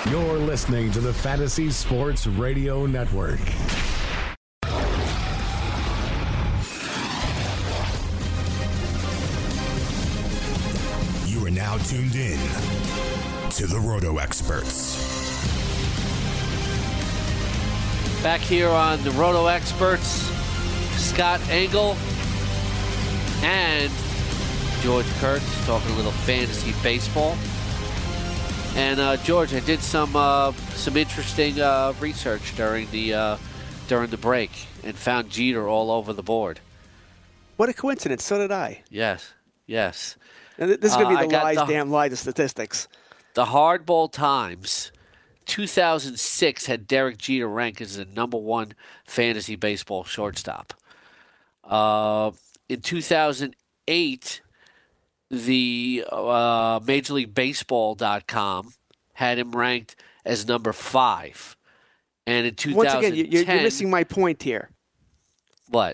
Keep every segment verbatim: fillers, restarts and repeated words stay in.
You're listening to the Fantasy Sports Radio Network. You are now tuned in to the Roto Experts. Back here on the Roto Experts, Scott Engel and George Kurtz talking a little fantasy baseball. And uh, George, I did some uh, some interesting uh, research during the uh, during the break and found Jeter all over the board. What a coincidence! So did I. Yes, yes. And this is going to Uh, be the I got lies, the- damn lie, the statistics. The Hardball Times, two thousand six had Derek Jeter ranked as the number one fantasy baseball shortstop. Uh, in two thousand eight, the uh, Major League Baseball dot com had him ranked as number five. And in two thousand ten... Once again, you- you're, you're missing my point here. What?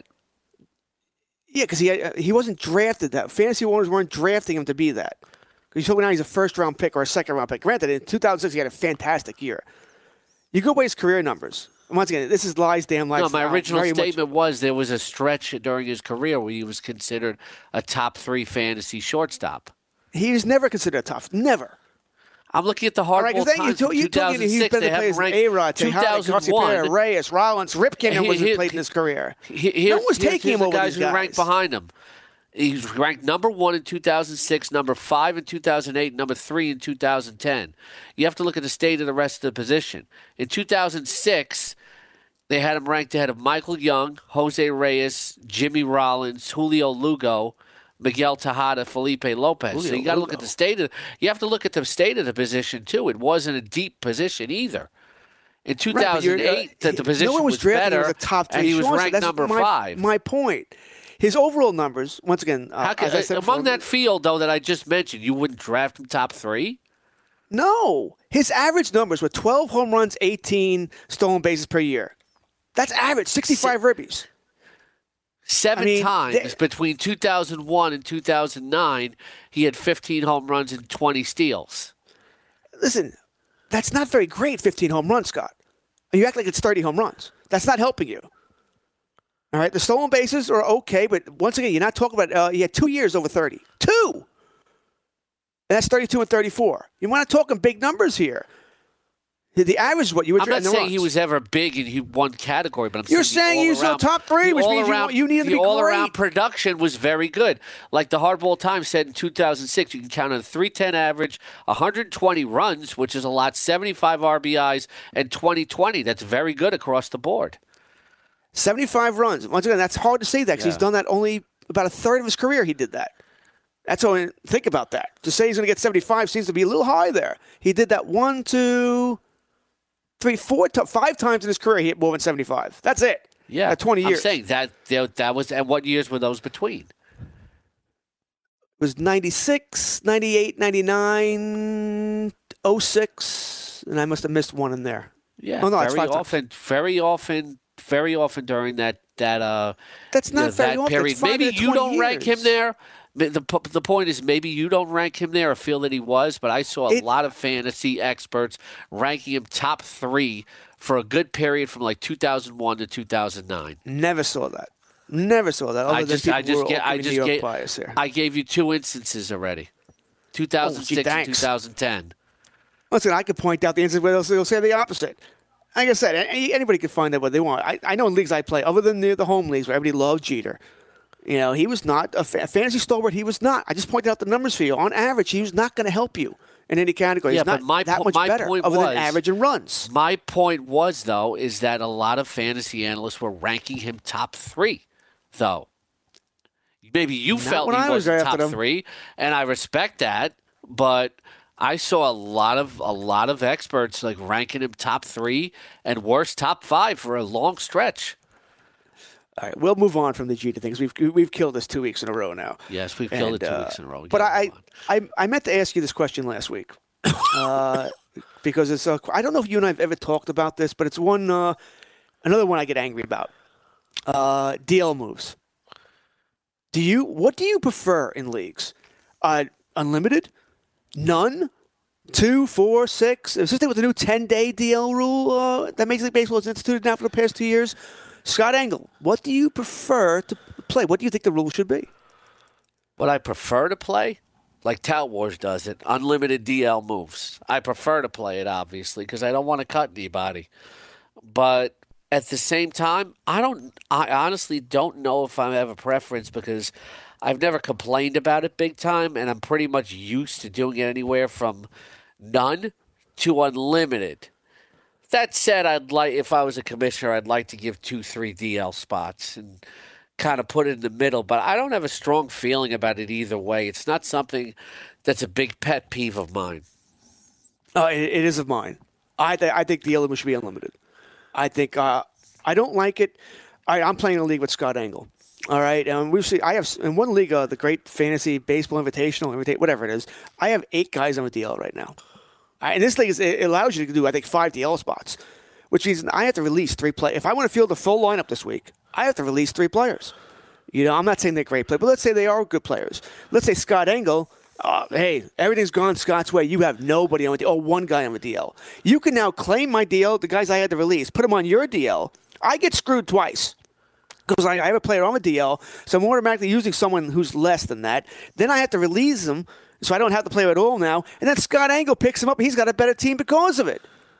Yeah, because he uh, he wasn't drafted that. Fantasy owners weren't drafting him to be that. Because you're talking now he's a first-round pick or a second-round pick. Granted, in two thousand six, he had a fantastic year. You go by his career numbers. Once again, this is lies, damn lies. No, my uh, original very statement much, was there was a stretch during his career where he was considered a top three fantasy shortstop. he was never considered a tough. Never. I'm looking at the All right, Hardball 'cause then you Times told, from you told me that he's two thousand six. been They to have play him as ranked A-Rod, Tejada, two thousand one. Garcia, Reyes, Rollins, Ripken Here- wasn't here- played in his career. He- here- no one was here's- taking here's him the over guys these who guys. ranked behind him. He's ranked number one in two thousand six, number five in two thousand eight, number three in two thousand ten. You have to look at the state of the rest of the position. In two thousand six, they had him ranked ahead of Michael Young, Jose Reyes, Jimmy Rollins, Julio Lugo, Miguel Tejada, Felipe Lopez. Julio so you got to look Lugo. at the state of. You have to look at the state of the position too. It wasn't a deep position either. In two thousand eight, Right, but you're, uh, that the position no one was, was drafting better, him as a top three and he was shortstop. ranked That's number my, five. My point. His overall numbers, once again, uh, How can, as I said among before, that field, though, that I just mentioned, you wouldn't draft him top three? No. His average numbers were twelve home runs, eighteen stolen bases per year. That's average, sixty-five ribbies. Seven I mean, times they- between two thousand one and two thousand nine, he had fifteen home runs and twenty steals. Listen, that's not very great, fifteen home runs, Scott. You act like it's thirty home runs. That's not helping you. All right, the stolen bases are okay, but once again, you're not talking about, uh, he had two years over thirty. Two! And that's thirty-two and thirty-four. You want to talk in big numbers here. The- The average is what you were I'm not the saying runs. he was ever big in he- one category, but I'm You're saying saying the he's a all-around- top three, the which means you all-around- want- you need him to the be all-around great. production was very good. Like the Hardball Times said in two thousand six, you can count on a three ten average, one hundred twenty runs, which is a lot, seventy-five R B Is, and twenty twenty. That's very good across the board. seventy-five runs. Once again, that's hard to say that because he's Yeah. done that only about a third of his career he did that. That's all. Think about that. To say he's going to get seventy-five seems to be a little high there. He did that one, two, three, four, t- five times in his career he hit more than seventy-five. That's it. Yeah, At twenty years. I'm saying that that that was. And what years were those between? It was ninety-six, ninety-eight, ninety-nine, oh six, and I must have missed one in there. Yeah, Oh, no, it's very five times. often, very often, very often during that that uh That's not you know, very that often. period. It's five Maybe out of you twenty don't rank him years. there. The the point is maybe you don't rank him there or feel that he was, but I saw a It- lot of fantasy experts ranking him top three for a good period from like two thousand one to two thousand nine. Never saw that. Never saw that. Other I than just, people I who just, were get, I open New just York gave, bias here. I gave you two instances already, two thousand six Oh, gee, and thanks. two thousand ten. Listen, I could point out the instance where they'll, they'll say the opposite. Like I said, a- anybody can find out what they want. I, I know in leagues I play, other than the, the home leagues where everybody loved Jeter, you know, he was not a fa- fantasy stalwart. He was not. I just pointed out the numbers for you. On average, he was not going to help you in any category. Yeah, He's not but my that po- much my better, point other was- than average and runs. My point was, though, is that a lot of fantasy analysts were ranking him top three, though. Maybe you Not felt when he I was was top drafting him. three, and I respect that, but I saw a lot of a lot of experts like ranking him top three and worse top five for a long stretch. All right, we'll move on from the Jeter things. We've we've killed this two weeks in a row now. Yes, we've killed And, it two uh, weeks in a row. We But gotta I, move on. I I meant to ask you this question last week uh, because it's a, I don't know if you and I have ever talked about this, but it's one uh, another one I get angry about. Uh, D L moves. Do you what do you prefer in leagues? Uh, unlimited, none, Two, four, six. Especially with the new ten-day D L rule uh, that Major League Baseball has instituted now for the past two years. Scott Engel, what do you prefer to play? What do you think the rule should be? What I prefer to play? Like Tout Wars does it, unlimited D L moves. I prefer to play it, obviously, because I don't want to cut anybody. But at the same time, I don't. I honestly don't know if I have a preference because I've never complained about it big time, and I'm pretty much used to doing it anywhere from none to unlimited. That said, I'd like if I was a commissioner, I'd like to give two, three D L spots and kind of put it in the middle. But I don't have a strong feeling about it either way. It's not something that's a big pet peeve of mine. Uh, it, it is of mine. I th- I think D L should be unlimited. I think uh, I don't like it. I, I'm playing a league with Scott Engel. All right, and we've seen. I have in one league, uh, the Great Fantasy Baseball Invitational, Invita- whatever it is. I have eight guys on a D L right now. I, and this league is, it allows you to do, I think, five D L spots, which means I have to release three players. If I want to field the full lineup this week, I have to release three players. You know, I'm not saying they're great players, but let's say they are good players. Let's say Scott Engel. Uh, hey, everything's gone Scott's way. You have nobody on the D L. Oh, one guy on the D L. You can now claim my D L, the guys I had to release, put them on your D L. I get screwed twice. Because I, I have a player on the D L, so I'm automatically using someone who's less than that. Then I have to release them, so I don't have to play at all now. And then Scott Engel picks him up, and he's got a better team because of it.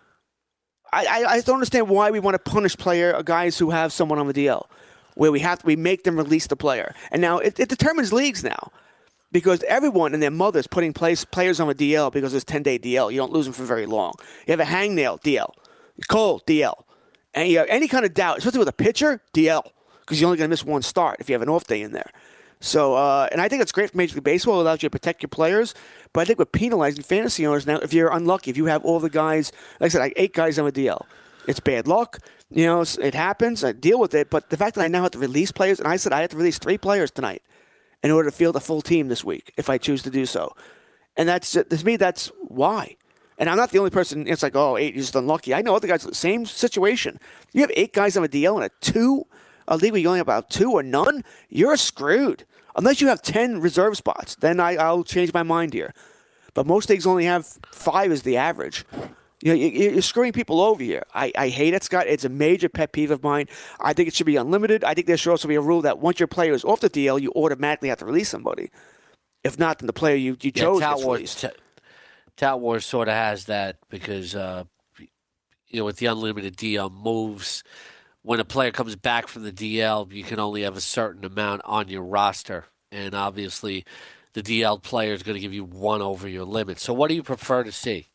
I, I, I don't understand why we want to punish player guys who have someone on the D L, where we have to, we make them release the player. And now it, it determines leagues now, because everyone and their mother's putting place, players on the D L because it's ten-day D L. You don't lose them for very long. You have a hangnail, D L. Cole, D L. And you have any kind of doubt, especially with a pitcher, D L. Because you're only going to miss one start if you have an off day in there. So, uh, and I think it's great for Major League Baseball. It allows you to protect your players. But I think we're penalizing fantasy owners now if you're unlucky. If you have all the guys, like I said, like eight guys on a D L. It's bad luck. You know, it happens. I deal with it. But the fact that I now have to release players, and I said I have to release three players tonight in order to field a full team this week if I choose to do so. And that's, to me, that's why. And I'm not the only person. It's like, oh, eight, you're just unlucky. I know other guys, same situation. You have eight guys on a D L and a two a league where you only have about two or none, you're screwed. Unless you have ten reserve spots, then I, I'll change my mind here. But most leagues only have five as the average. You know, you, you're screwing people over here. I, I hate it, Scott. It's a major pet peeve of mine. I think it should be unlimited. I think there should also be a rule that once your player is off the D L, you automatically have to release somebody. If not, then the player you, you chose yeah, gets released. T- Tout Wars sort of has that because, uh, you know, with the unlimited D L moves, when a player comes back from the D L, you can only have a certain amount on your roster. And obviously, the D L player is going to give you one over your limit. So what do you prefer to see?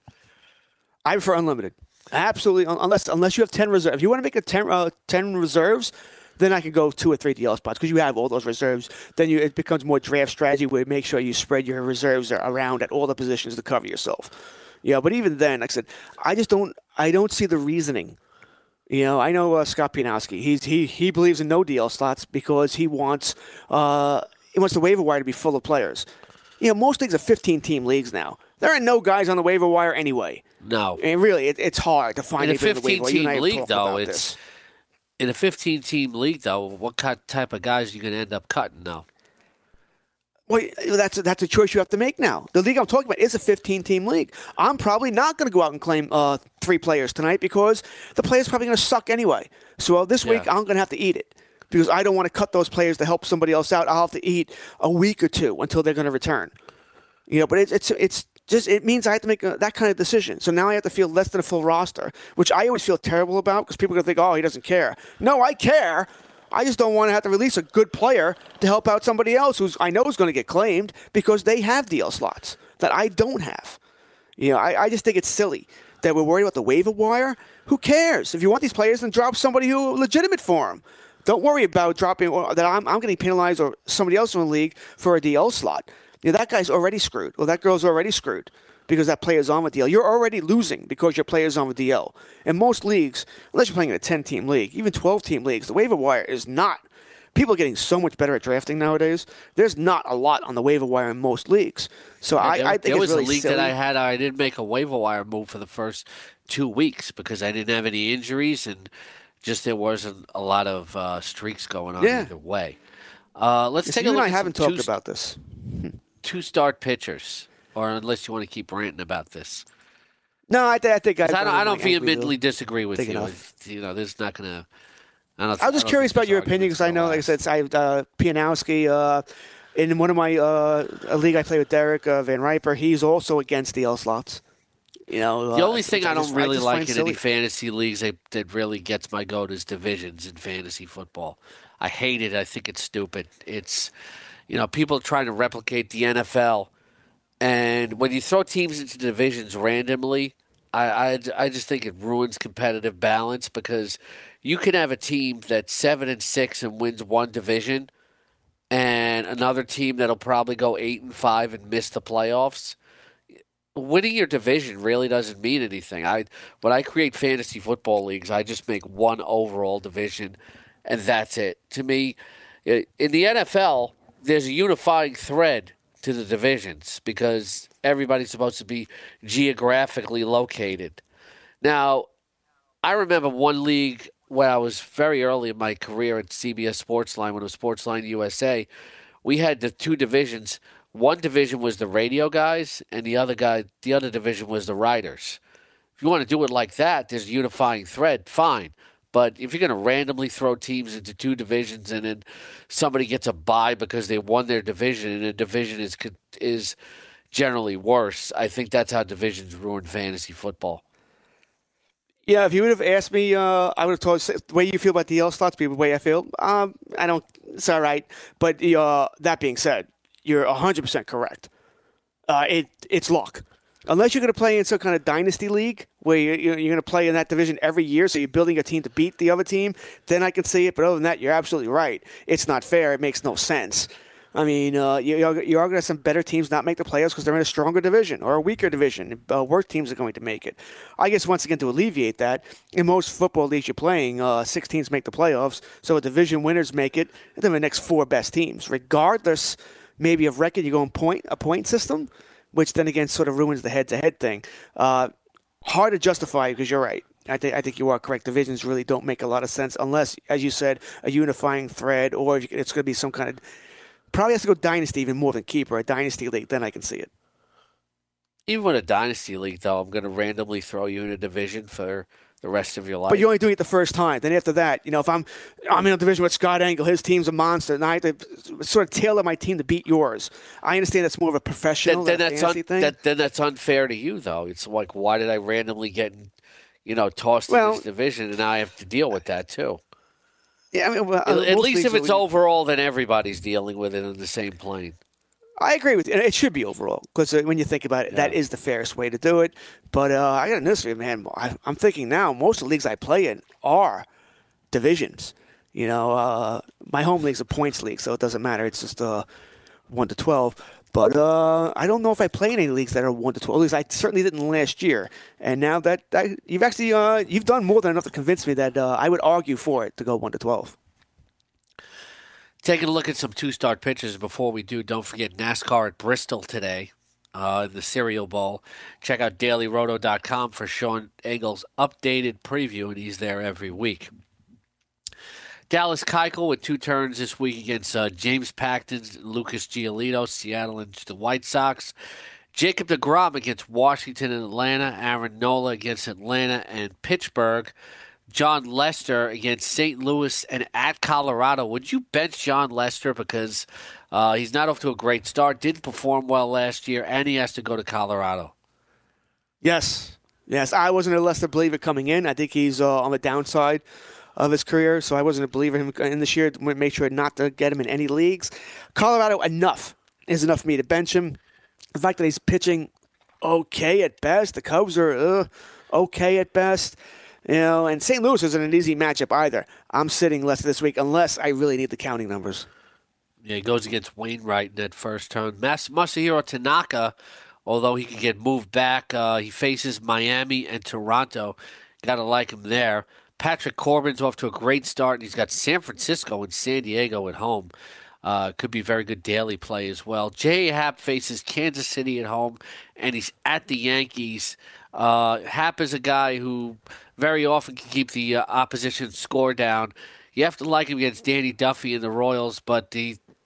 I prefer unlimited. Absolutely. Unless unless you have ten reserves. If you want to make a ten, uh, ten reserves, then I can go two or three D L spots because you have all those reserves. Then you, it becomes more draft strategy where you make sure you spread your reserves around at all the positions to cover yourself. Yeah, but even then, like I said, I just don't I don't see the reasoning. You know, I know uh, Scott Pianowski. He's he he believes in no D L slots because he wants uh, he wants the waiver wire to be full of players. You know, most leagues are fifteen-team leagues now. There are no guys on the waiver wire anyway. No, and really, it, it's hard to find in a fifteen-team league, though. It's this. In a fifteen-team league, though. What type of guys are you going to end up cutting now? Well, that's a, that's a choice you have to make now. The league I'm talking about is a fifteen-team league. I'm probably not going to go out and claim uh, three players tonight because the player's probably going to suck anyway. So uh, this yeah. week, I'm going to have to eat it because I don't want to cut those players to help somebody else out. I'll have to eat a week or two until they're going to return. You know, but it's it's it's just it means I have to make a, that kind of decision. So now I have to feel less than a full roster, which I always feel terrible about because people are going to think, oh, he doesn't care. No, I care. I just don't want to have to release a good player to help out somebody else who's I know is going to get claimed because they have D L slots that I don't have. You know, I, I just think it's silly that we're worried about the waiver wire. Who cares? If you want these players, then drop somebody who legitimate for them. Don't worry about dropping or that I'm, I'm getting penalized or somebody else in the league for a D L slot. You know, that guy's already screwed. Or that girl's already screwed because that player's on the D L. You're already losing because your player's on the D L. In most leagues, unless you're playing in a ten-team league, even twelve-team leagues, the waiver wire is not. People are getting so much better at drafting nowadays. There's not a lot on the waiver wire in most leagues. So yeah, I, there, I think there it's was really a league silly. that I had. I didn't make a waiver wire move for the first two weeks because I didn't have any injuries and just there wasn't a lot of uh, streaks going on yeah. either way. Uh, let's yes, take you a look. And I at haven't two, talked about this. Two start pitchers. or unless you want to keep ranting about this. No, I, th- I think I, I don't, I don't like vehemently disagree with Thinking you. of. You know, there's not going to. I, don't, I was just I curious about your opinion because I know, like I said, I, uh, Pianowski, uh, in one of my uh, a league I play with Derek uh, Van Riper, he's also against the L slots. You know, the uh, only thing I, I don't just, really I like in silly. any fantasy leagues that, that really gets my goat is divisions in fantasy football. I hate it. I think it's stupid. It's, you know, people trying to replicate the N F L, and when you throw teams into divisions randomly, I, I, I just think it ruins competitive balance because you can have a team that's seven and six and wins one division, and another team that'll probably go eight and five and miss the playoffs. Winning your division really doesn't mean anything. I when I create fantasy football leagues, I just make one overall division, and that's it. To me, in the N F L, there's a unifying thread to the divisions because everybody's supposed to be geographically located. Now, I remember one league when I was very early in my career at C B S Sportsline, when it was Sportsline U S A, we had the two divisions. One division was the radio guys, and the other guy, the other division was the writers. If you want to do it like that, there's a unifying thread, fine. But if you're going to randomly throw teams into two divisions and then somebody gets a bye because they won their division and the division is is generally worse, I think that's how divisions ruin fantasy football. Yeah, if you would have asked me, uh, I would have told the way you feel about the L slots, be the way I feel. Um, I don't. It's all right. But uh, that being said, you're one hundred percent correct. Uh, it it's luck. Unless you're going to play in some kind of dynasty league where you're, you're going to play in that division every year, so you're building a team to beat the other team, then I can see it. But other than that, you're absolutely right. It's not fair. It makes no sense. I mean, uh, you, you are going to have some better teams not make the playoffs because they're in a stronger division or a weaker division. Uh, worse teams are going to make it. I guess, once again, to alleviate that, in most football leagues you're playing, uh, six teams make the playoffs, so division winners make it, and then the next four best teams. Regardless, maybe of record, you go in point, a point system, which then again sort of ruins the head-to-head thing. Uh, hard to justify because you're right. I think I think you are correct. Divisions really don't make a lot of sense unless, as you said, a unifying thread, or if it's going to be some kind of probably has to go dynasty even more than keeper. A dynasty league, then I can see it. Even with a dynasty league, though, I'm going to randomly throw you in a division for the rest of your life. But you're only doing it the first time. Then after that, you know, if I'm I'm in a division with Scott Engel, his team's a monster, and I have to sort of tailor my team to beat yours. I understand that's more of a professional then, then than a that's fantasy un, thing. that, then that's unfair to you, though. It's like, why did I randomly get, you know, tossed well, in this division, and now I have to deal with that too. Yeah, I mean, well, at, at least if it's we, overall, then everybody's dealing with it on the same plane. I agree with you. It should be overall because when you think about it, yeah. that is the fairest way to do it. But uh, I got to notice, man, I, I'm thinking now most of the leagues I play in are divisions. You know, uh, my home league's a points league, so it doesn't matter. It's just uh, one to twelve. But uh, I don't know if I play in any leagues that are one to twelve. At least I certainly didn't last year. And now that, that you've actually uh, you've done more than enough to convince me that uh, I would argue for it to go one to twelve. Taking a look at some two-start pitchers before we do, don't forget NASCAR at Bristol today, uh, the Cereal Bowl. Check out daily roto dot com for Sean Engel's updated preview, and he's there every week. Dallas Keuchel with two turns this week against uh, James Paxton, Lucas Giolito, Seattle and the White Sox. Jacob deGrom against Washington and Atlanta. Aaron Nola against Atlanta and Pittsburgh. John Lester against Saint Louis and at Colorado. Would you bench John Lester because uh, he's not off to a great start, didn't perform well last year, and he has to go to Colorado? Yes. Yes, I wasn't a Lester believer coming in. I think he's uh, on the downside of his career, so I wasn't a believer in him in this year. Make sure not to get him in any leagues. Colorado, enough is enough for me to bench him. The fact that he's pitching okay at best, the Cubs are uh, okay at best. You know, and Saint Louis isn't an easy matchup either. I'm sitting Lester this week unless I really need the counting numbers. Yeah, he goes against Wainwright in that first turn. Mas- Masahiro Tanaka, although he can get moved back, uh, he faces Miami and Toronto. Got to like him there. Patrick Corbin's off to a great start, and he's got San Francisco and San Diego at home. Uh, could be very good daily play as well. J A. Happ faces Kansas City at home, and he's at the Yankees. Uh, Happ is a guy who very often can keep the uh, opposition score down. You have to like him against Danny Duffy and the Royals, but the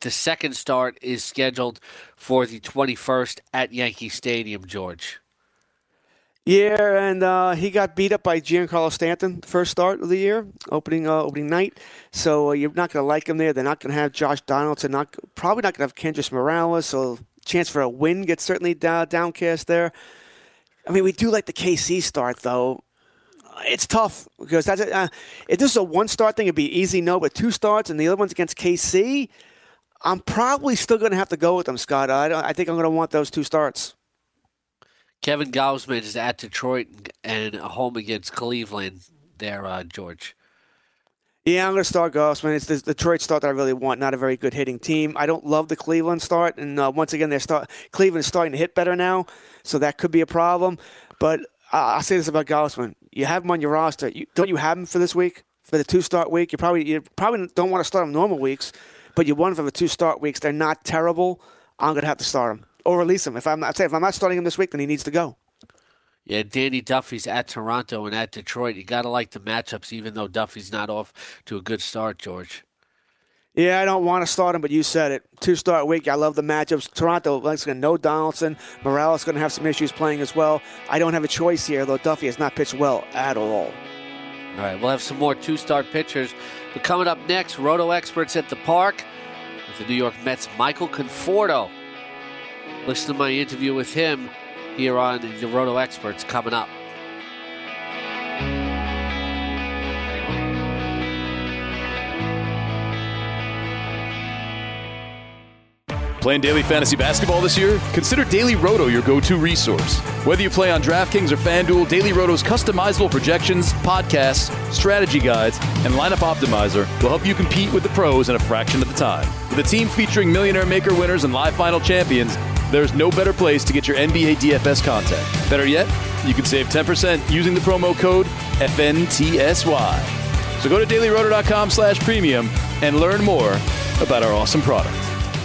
the second start is scheduled for the twenty-first at Yankee Stadium, George. Yeah, and uh, he got beat up by Giancarlo Stanton the first start of the year, opening uh, opening night. So uh, you're not going to like him there. They're not going to have Josh Donaldson. Not probably not going to have Kendrys Morales. So chance for a win gets certainly down, downcast there. I mean, we do like the K C start though. It's tough because that's a, uh, if this is a one start thing, it'd be easy no. But two starts and the other one's against K C, I'm probably still going to have to go with them, Scott. I don't, I think I'm going to want those two starts. Kevin Gausman is at Detroit and home against Cleveland there, uh, George. Yeah, I'm going to start Gausman. It's the Detroit start that I really want, not a very good hitting team. I don't love the Cleveland start, and uh, once again, they're start, Cleveland is starting to hit better now, so that could be a problem. But uh, I'll say this about Gausman. You have him on your roster. You, don't you have him for this week, for the two-start week? You probably you probably don't want to start him normal weeks, but you want him for the two-start weeks. They're not terrible. I'm going to have to start him. Or release him. If I'm not, say if I'm not starting him this week, then he needs to go. Yeah, Danny Duffy's at Toronto and at Detroit. You got to like the matchups, even though Duffy's not off to a good start, George. Yeah, I don't want to start him, but you said it. Two-start week. I love the matchups. Toronto, like no Donaldson. Morales going to have some issues playing as well. I don't have a choice here, though Duffy has not pitched well at all. All right, we'll have some more two-start pitchers. But coming up next, Roto Experts at the Park with the New York Mets' Michael Conforto. Listen to my interview with him here on the Roto Experts coming up. Playing daily fantasy basketball this year? Consider Daily Roto your go-to resource. Whether you play on DraftKings or FanDuel, Daily Roto's customizable projections, podcasts, strategy guides, and lineup optimizer will help you compete with the pros in a fraction of the time. With a team featuring Millionaire Maker winners and live final champions, there's no better place to get your N B A D F S content. Better yet, you can save ten percent using the promo code F N T S Y. So go to dailyroto.com slash premium and learn more about our awesome product.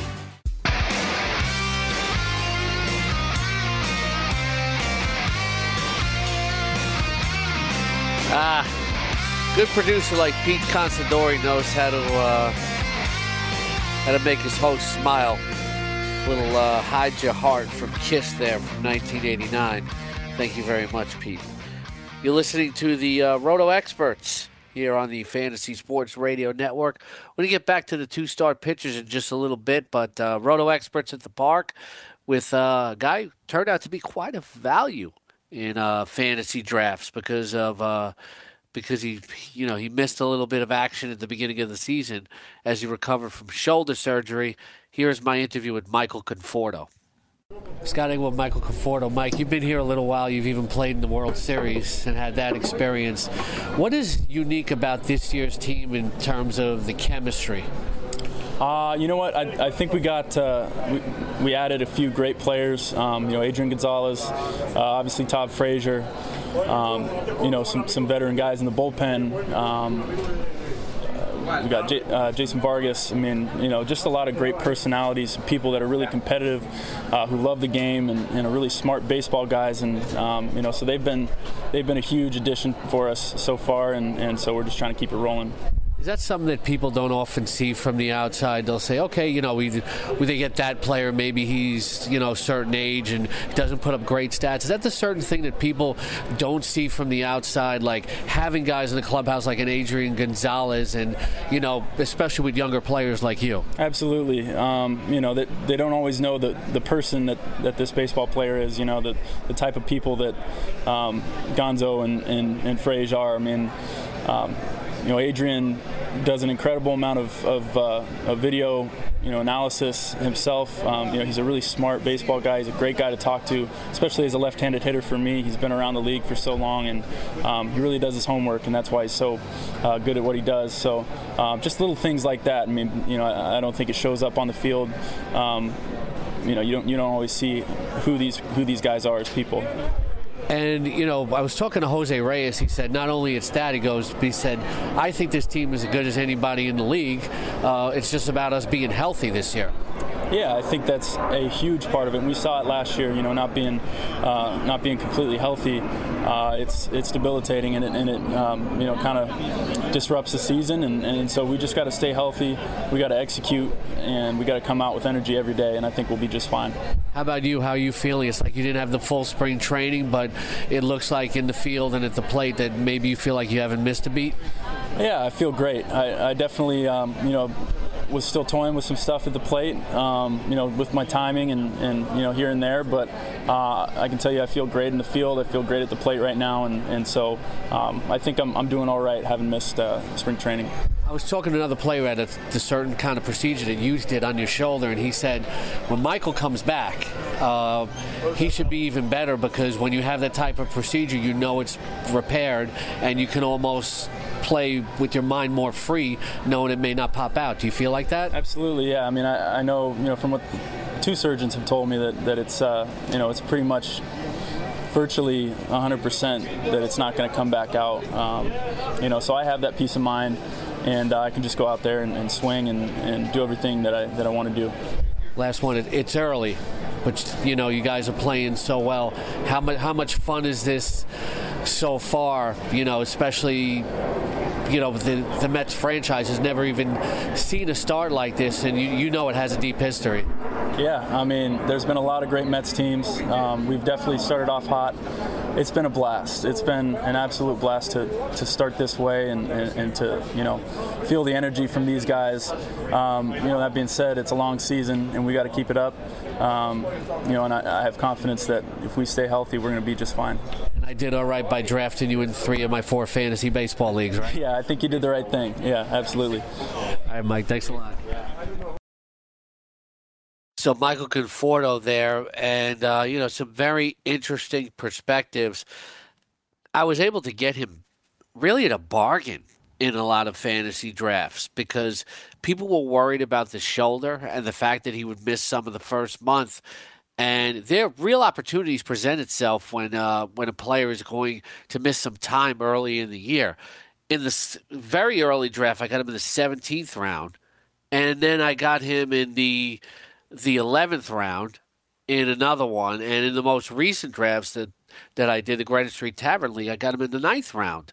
Ah, good producer like Pete Considori knows how to uh, how to make his host smile. Little uh, Hide Your Heart from Kiss there from nineteen eighty-nine. Thank you very much, Pete. You're listening to the uh, Roto Experts here on the Fantasy Sports Radio Network. We're going to get back to the two-start pitchers in just a little bit, but uh, Roto Experts at the Park with uh, a guy who turned out to be quite a value in uh, fantasy drafts because of uh, because he you know he missed a little bit of action at the beginning of the season as he recovered from shoulder surgery. Here's my interview with Michael Conforto. Scott Engel with Michael Conforto. Mike, you've been here a little while. You've even played in the World Series and had that experience. What is unique about this year's team in terms of the chemistry? Uh, you know what? I, I think we got uh, we, we added a few great players. Um, you know, Adrian Gonzalez, uh, obviously Todd Frazier. Um, you know, some some veteran guys in the bullpen. Um, We got J- uh, Jason Vargas. I mean, you know, just a lot of great personalities, people that are really competitive, uh, who love the game, and, and are really smart baseball guys. And um, you know, so they've been they've been a huge addition for us so far, and, and so we're just trying to keep it rolling. Is that something that people don't often see from the outside? They'll say, okay, you know, we, we they get that player, maybe he's, you know, a certain age and doesn't put up great stats. Is that the certain thing that people don't see from the outside, like having guys in the clubhouse like an Adrian Gonzalez and, you know, especially with younger players like you? Absolutely. Um, you know, that they, they don't always know the, the person that, that this baseball player is, you know, the, the type of people that um, Gonzo and, and, and Frazier are. I mean, um, You know, Adrian does an incredible amount of, of, uh, of video, you know, analysis himself. Um, you know, he's a really smart baseball guy. He's a great guy to talk to, especially as a left-handed hitter for me. He's been around the league for so long, and um, he really does his homework, and that's why he's so uh, good at what he does. So um, just little things like that. I mean, you know, I, I don't think it shows up on the field. Um, you know, you don't you don't always see who these who these guys are as people. And, you know, I was talking to Jose Reyes. He said not only it's that, he goes, he said, I think this team is as good as anybody in the league. Uh, it's just about us being healthy this year. Yeah, I think that's a huge part of it. And we saw it last year. You know, not being uh, not being completely healthy, uh, it's it's debilitating, and it, and it um, you know kind of disrupts the season. And, and so we just got to stay healthy. We got to execute, and we got to come out with energy every day. And I think we'll be just fine. How about you? How are you feeling? It's like you didn't have the full spring training, but it looks like in the field and at the plate that maybe you feel like you haven't missed a beat. Yeah, I feel great. I, I definitely, um, you know, was still toying with some stuff at the plate, um, you know, with my timing and, and you know, here and there. But uh, I can tell you I feel great in the field. I feel great at the plate right now. And, and so um, I think I'm, I'm doing all right, having missed uh, spring training. I was talking to another player at a, the certain kind of procedure that you did on your shoulder, and he said when Michael comes back, uh, he should be even better because when you have that type of procedure, you know it's repaired, and you can almost play with your mind more free, knowing it may not pop out. Do you feel like that? Absolutely, yeah. I mean, I, I know, you know, from what two surgeons have told me that, that it's, uh, you know, it's pretty much virtually one hundred percent that it's not going to come back out. Um, you know, so I have that peace of mind. And uh, I can just go out there and, and swing and, and do everything that I that I want to do. Last one. It, it's early, but you know you guys are playing so well. How much how much fun is this so far? You know, especially you know the the Mets franchise has never even seen a start like this, and you you know it has a deep history. Yeah, I mean, there's been a lot of great Mets teams. Um, we've definitely started off hot. It's been a blast. It's been an absolute blast to, to start this way and, and, and to, you know, feel the energy from these guys. Um, you know, that being said, it's a long season and we got to keep it up. Um, you know, and I, I have confidence that if we stay healthy, we're going to be just fine. And I did all right by drafting you in three of my four fantasy baseball leagues, right? Yeah, I think you did the right thing. Yeah, absolutely. All right, Mike, thanks a lot. So Michael Conforto there, and, uh, you know, some very interesting perspectives. I was able to get him really at a bargain in a lot of fantasy drafts because people were worried about the shoulder and the fact that he would miss some of the first month. And there real opportunities present itself when uh, when a player is going to miss some time early in the year. In the very early draft, I got him in the seventeenth round, and then I got him in the the eleventh round in another one, and in the most recent drafts that, that I did, the Granite Street Tavern League, I got him in the ninth round.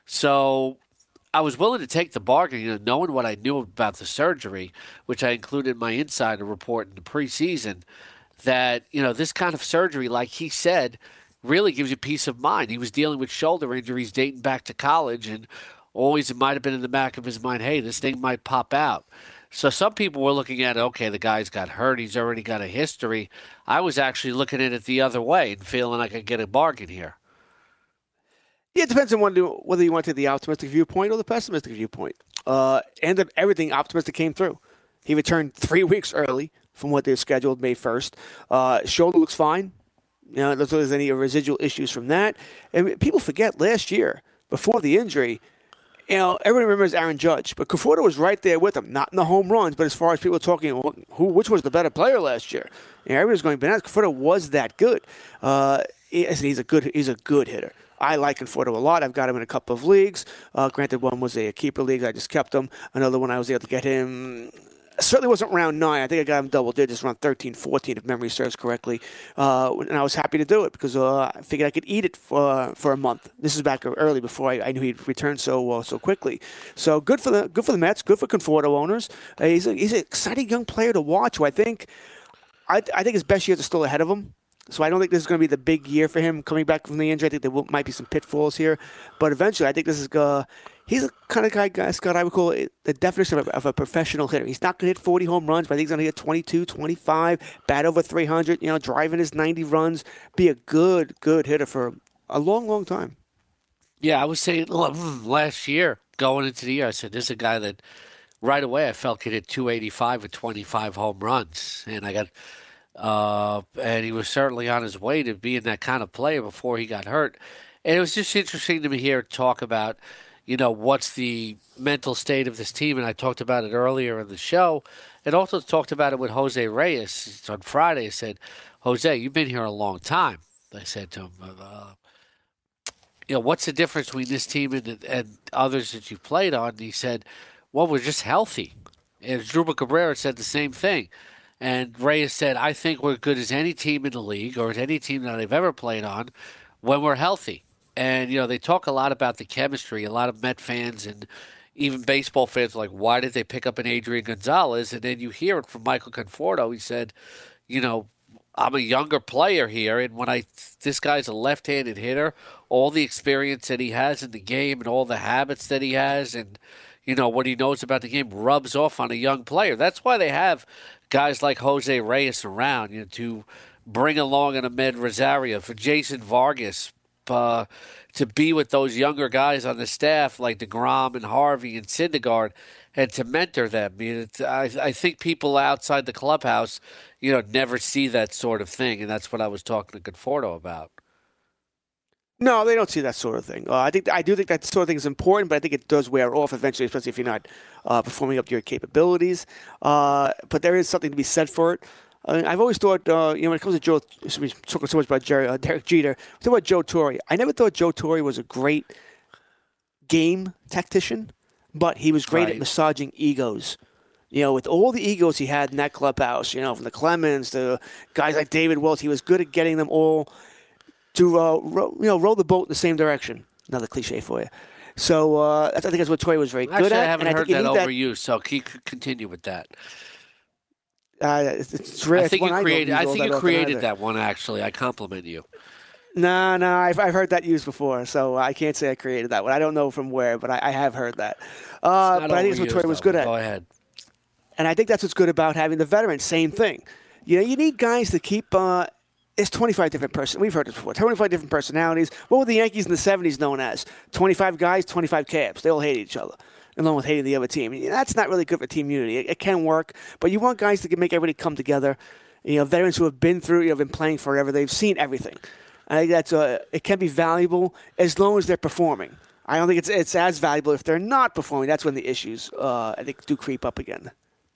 So I was willing to take the bargain, you know, knowing what I knew about the surgery, which I included in my insider report in the preseason, that, you know, this kind of surgery, like he said, really gives you peace of mind. He was dealing with shoulder injuries dating back to college, and always it might have been in the back of his mind, hey, this thing might pop out. So some people were looking at, okay, the guy's got hurt. He's already got a history. I was actually looking at it the other way and feeling I could get a bargain here. Yeah, it depends on whether you want to take the optimistic viewpoint or the pessimistic viewpoint. Uh, and everything optimistic came through. He returned three weeks early from what they scheduled May first. Uh, shoulder looks fine. You know, there's, there's any residual issues from that. And people forget last year, before the injury, you know, everyone remembers Aaron Judge, but Conforto was right there with him, not in the home runs, but as far as people talking, who, which was the better player last year? You know, everyone was going bananas. Conforto was that good. Uh, he's a good, he's a good hitter. I like Conforto a lot. I've got him in a couple of leagues. Uh, granted, one was a keeper league. I just kept him. Another one I was able to get him. Certainly wasn't round nine. I think I got him double digits, around thirteen, fourteen, if memory serves correctly. Uh, and I was happy to do it because uh, I figured I could eat it for for a month. This is back early before I, I knew he'd return so uh, so quickly. So good for the good for the Mets. Good for Conforto owners. Uh, he's a, he's an exciting young player to watch. Who I think I I think his best years are still ahead of him. So I don't think this is going to be the big year for him coming back from the injury. I think there will, might be some pitfalls here, but eventually I think this is uh, he's a kind of guy, guy, Scott, I would call it the definition of a, of a professional hitter. He's not going to hit forty home runs, but I think he's going to hit twenty-two, twenty-five, bat over three hundred, you know, driving his ninety runs, be a good, good hitter for a long, long time. Yeah, I was saying last year, going into the year, I said, this is a guy that right away I felt could hit two eighty-five with twenty-five home runs. And I got, uh, and he was certainly on his way to being that kind of player before he got hurt. And it was just interesting to me here talk about, you know, what's the mental state of this team. And I talked about it earlier in the show, and also talked about it with Jose Reyes on Friday. I said, Jose, you've been here a long time. I said to him, uh, you know, what's the difference between this team and, and others that you've played on? And he said, well, we're just healthy. And Asdrubal Cabrera said the same thing. And Reyes said, I think we're good as any team in the league or as any team that I've ever played on when we're healthy. And, you know, they talk a lot about the chemistry. A lot of Met fans and even baseball fans are like, why did they pick up an Adrian Gonzalez? And then you hear it from Michael Conforto. He said, you know, I'm a younger player here, and when I this guy's a left-handed hitter, all the experience that he has in the game and all the habits that he has and, you know, what he knows about the game rubs off on a young player. That's why they have guys like Jose Reyes around, you know, to bring along an Ahmed Rosario, for Jason Vargas, uh, to be with those younger guys on the staff like DeGrom and Harvey and Syndergaard, and to mentor them. I mean, it's, I, I think people outside the clubhouse, you know, never see that sort of thing, and that's what I was talking to Conforto about. No, they don't see that sort of thing. Uh, I think I do think that sort of thing is important, but I think it does wear off eventually, especially if you're not uh, performing up to your capabilities. Uh, but there is something to be said for it. Uh, I've always thought, uh, you know, when it comes to Joe, we're talking so much about Jerry, uh, Derek Jeter, we talk about Joe Torre. I never thought Joe Torre was a great game tactician, but he was great right. at massaging egos. You know, with all the egos he had in that clubhouse, you know, from the Clemens to guys like David Wells, he was good at getting them all to, uh, ro- you know, roll the boat in the same direction. Another cliche for you. So uh, I think that's what Torre was very Actually, good at. I haven't and heard I that that overused, so keep continue with that. Uh, it's, it's rare. I think it's you one created. I, I don't use think all you that created often either. that one. Actually, I compliment you. No, no, I've I've heard that used before, so I can't say I created that one. I don't know from where, but I, I have heard that. Uh, Not but I think that's what overused, Torre was though. good at. Go ahead. And I think that's what's good about having the veterans. Same thing. You know, you need guys to keep. Uh, it's twenty-five different person. We've heard this before. twenty-five different personalities. What were the Yankees in the seventies known as? twenty-five guys, twenty-five cabs. They all hate each other, along with hating the other team. That's not really good for team unity. It, it can work, but you want guys to make everybody come together. You know, veterans who have been through, you know, been playing forever. They've seen everything. I think that's a, it can be valuable as long as they're performing. I don't think it's it's as valuable if they're not performing. That's when the issues, uh, I think, do creep up again.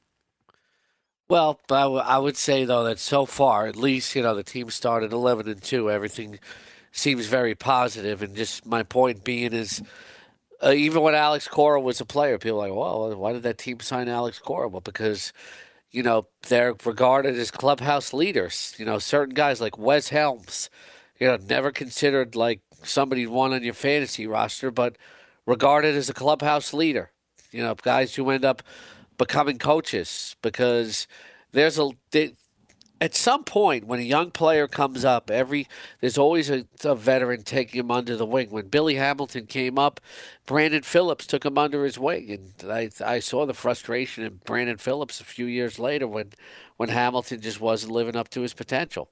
Well, I, w- I would say though that so far, at least, you know, the team started eleven and two. Everything seems very positive, and just my point being is, uh, even when Alex Cora was a player, people are like, well, why did that team sign Alex Cora? Well, because, you know, they're regarded as clubhouse leaders. You know, certain guys like Wes Helms, you know, never considered like somebody one on your fantasy roster, but regarded as a clubhouse leader. You know, guys who end up becoming coaches, because there's a they, at some point when a young player comes up, every there's always a, a veteran taking him under the wing. When Billy Hamilton came up, Brandon Phillips took him under his wing, and I I saw the frustration in Brandon Phillips a few years later when when Hamilton just wasn't living up to his potential.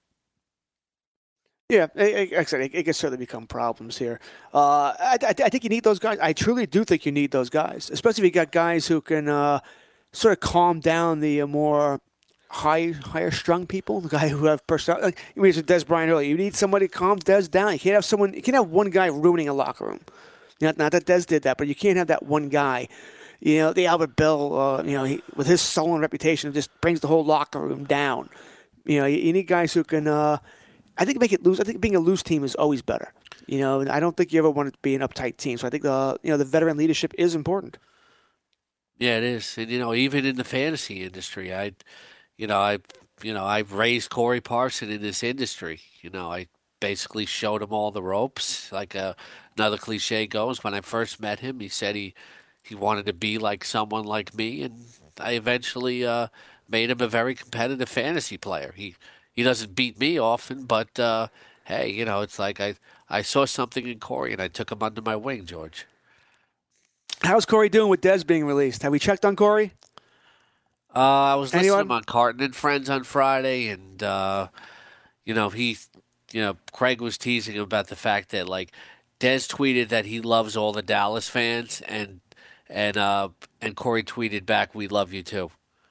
Yeah, like I said, it, it can certainly become problems here. Uh, I, I, I think you need those guys. I truly do think you need those guys, especially if you got guys who can uh, sort of calm down the uh, more high, higher strung people. The guy who have personality. Like you mentioned Des Bryant earlier. You need somebody to calm Des down. You can't have someone. You can't have one guy ruining a locker room. Not, not that Des did that, but you can't have that one guy. You know, the Albert Bell. Uh, you know, he, with his sullen reputation, just brings the whole locker room down. You know, you, you need guys who can. Uh, I think make it loose. I think being a loose team is always better. You know, I don't think you ever want it to be an uptight team. So I think the you know the veteran leadership is important. Yeah, it is, and you know, even in the fantasy industry, I, you know, I, you know, I've raised Corey Parson in this industry. You know, I basically showed him all the ropes. Like uh, another cliche goes, when I first met him, he said he he wanted to be like someone like me, and I eventually uh, made him a very competitive fantasy player. He. He doesn't beat me often, but, uh, hey, you know, it's like I, I saw something in Corey, and I took him under my wing, George. How's Corey doing with Dez being released? Have we checked on Corey? Uh, I was listening Anyone? to him on Carton and Friends on Friday, and, uh, you know, he, you know, Craig was teasing him about the fact that, like, Dez tweeted that he loves all the Dallas fans, and, and, uh, and Corey tweeted back, "We love you too."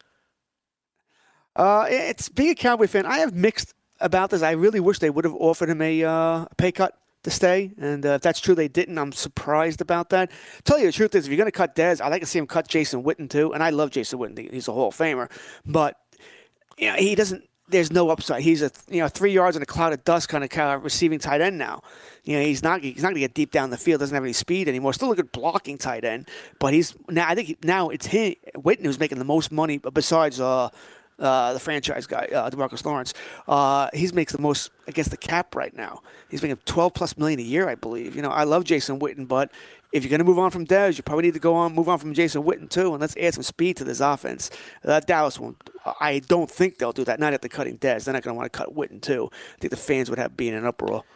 Uh, it's being a Cowboy fan. I have mixed about this. I really wish they would have offered him a uh, pay cut to stay, and uh, if that's true, they didn't. I'm surprised about that. Tell you the truth is, if you're going to cut Dez, I'd like to see him cut Jason Witten too. And I love Jason Witten; he's a Hall of Famer, but you know, he doesn't. There's no upside. He's a you know three yards in a cloud of dust kind of kind of receiving tight end now. You know, he's not he's not going to get deep down the field. Doesn't have any speed anymore. Still a good blocking tight end, but he's now. I think now it's him, Witten, who's making the most money besides. Uh, uh, the franchise guy, uh, DeMarcus Lawrence. Uh, he makes the most against the cap right now. He's making twelve plus million a year, I believe. You know, I love Jason Witten, but if you're going to move on from Dez, you probably need to go on, move on from Jason Witten too, and let's add some speed to this offense. Uh, Dallas won't. I don't think they'll do that. Not after cutting Dez. They're not going to want to cut Witten too. I think the fans would have been in an uproar.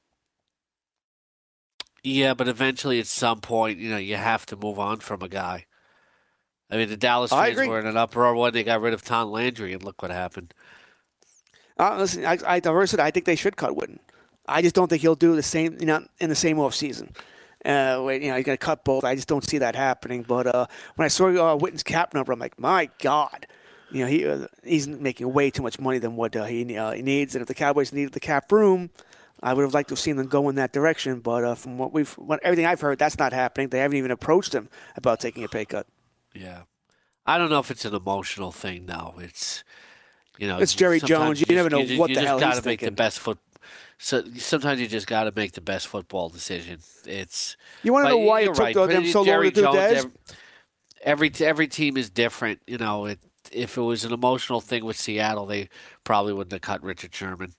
Yeah, but eventually at some point, you know, you have to move on from a guy. I mean, the Dallas fans were in an uproar when they got rid of Tom Landry, and look what happened. Uh, listen, I, I, I think they should cut Witten. I just don't think he'll do the same, you know, in the same offseason. Uh, you know, you're going to cut both. I just don't see that happening. But uh, when I saw uh, Witten's cap number, I'm like, my God. You know, he uh, he's making way too much money than what uh, he, uh, he needs. And if the Cowboys needed the cap room, I would have liked to have seen them go in that direction. But uh, from what we've, what, everything I've heard, that's not happening. They haven't even approached him about taking a pay cut. Yeah. I don't know if it's an emotional thing, though. It's, you know. It's Jerry Jones. You, you never know you what just, the hell he's thinking. You just got he's to make thinking. the best foot. So sometimes you just got to make the best football decision. It's. You want to know why it took right. them so Jerry long to do Jones, Dez? Every, every team is different. You know, it, if it was an emotional thing with Seattle, they probably wouldn't have cut Richard Sherman.